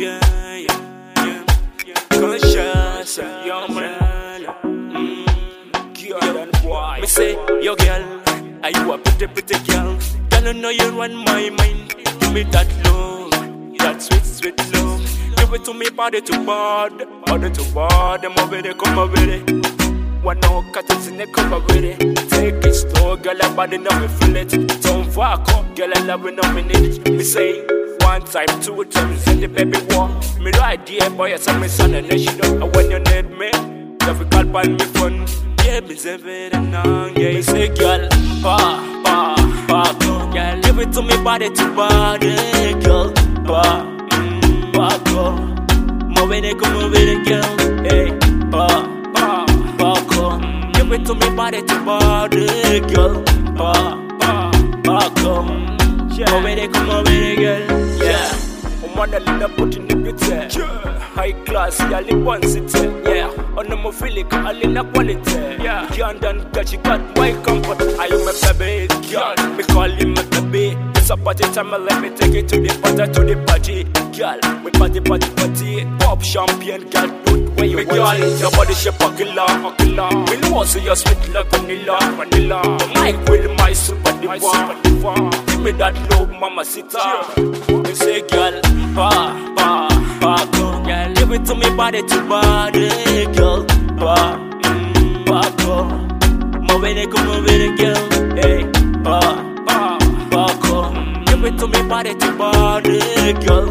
yeah, yeah, yeah. Conscious, young man. Girl and boy. Me say, yo girl, are you a pretty girl? Girl, I know you run my mind. Give me that love, that sweet love. Give it to me body to body, move it, come over it. One no cutters in the cover with it. Take it slow, girl, I body now me feel it. Don't fuck up, girl, I love it, now me need it. Me say, one time, two times, in the baby walk. Me right here, boy, I saw me son and then she know. And when you need me, you fi call on me phone. Yeah, me say it and now, yeah. Me say, girl, girl, give it to me body to body, girl, girl. Move it, come over it, girl, hey, give it to me body to body, girl, girl. Move it, come over it, girl, yeah. I'm on the line, put in the picture. High class, yeah, lip one city, yeah. On the feeling, I in the quality, yeah. Can't done that she got my comfort. I am a baby, girl. We call him a baby. It's a party time, let me take it to the party, girl. We party. Pop champagne, girl, do it where you want it. Your body shape a killer. We know so you're sweet like vanilla. The mic with my super diva. Give me that love, mama sita. We say, girl, girl, give it to me body to body, girl, girl. Move it, come over it, girl, hey, give it to me body to body, girl,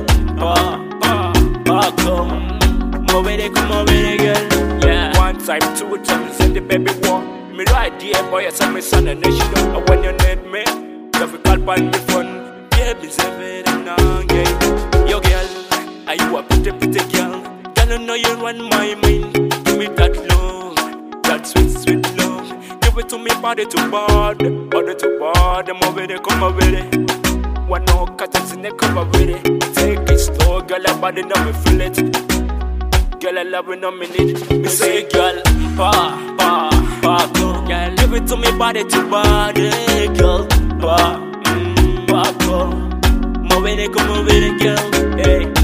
move it, come over it, girl, yeah. One time, two times, in the baby walk. Me right here, boy, I saw me son and then she know. And when you need me, you fi call on me phone. Yeah, me say it and now, yeah. Yo, girl, are you a pretty girl? Girl, I know you run my mind. Give me that love, that sweet love. Give it to me body to body, move it, come over it. One no cutters in the cover with it. Take it slow, girl, I body now me feel it. Girl, I love it, now me need it. Me say, girl, girl, give it to me body to body, girl, move it, come over it, girl, hey.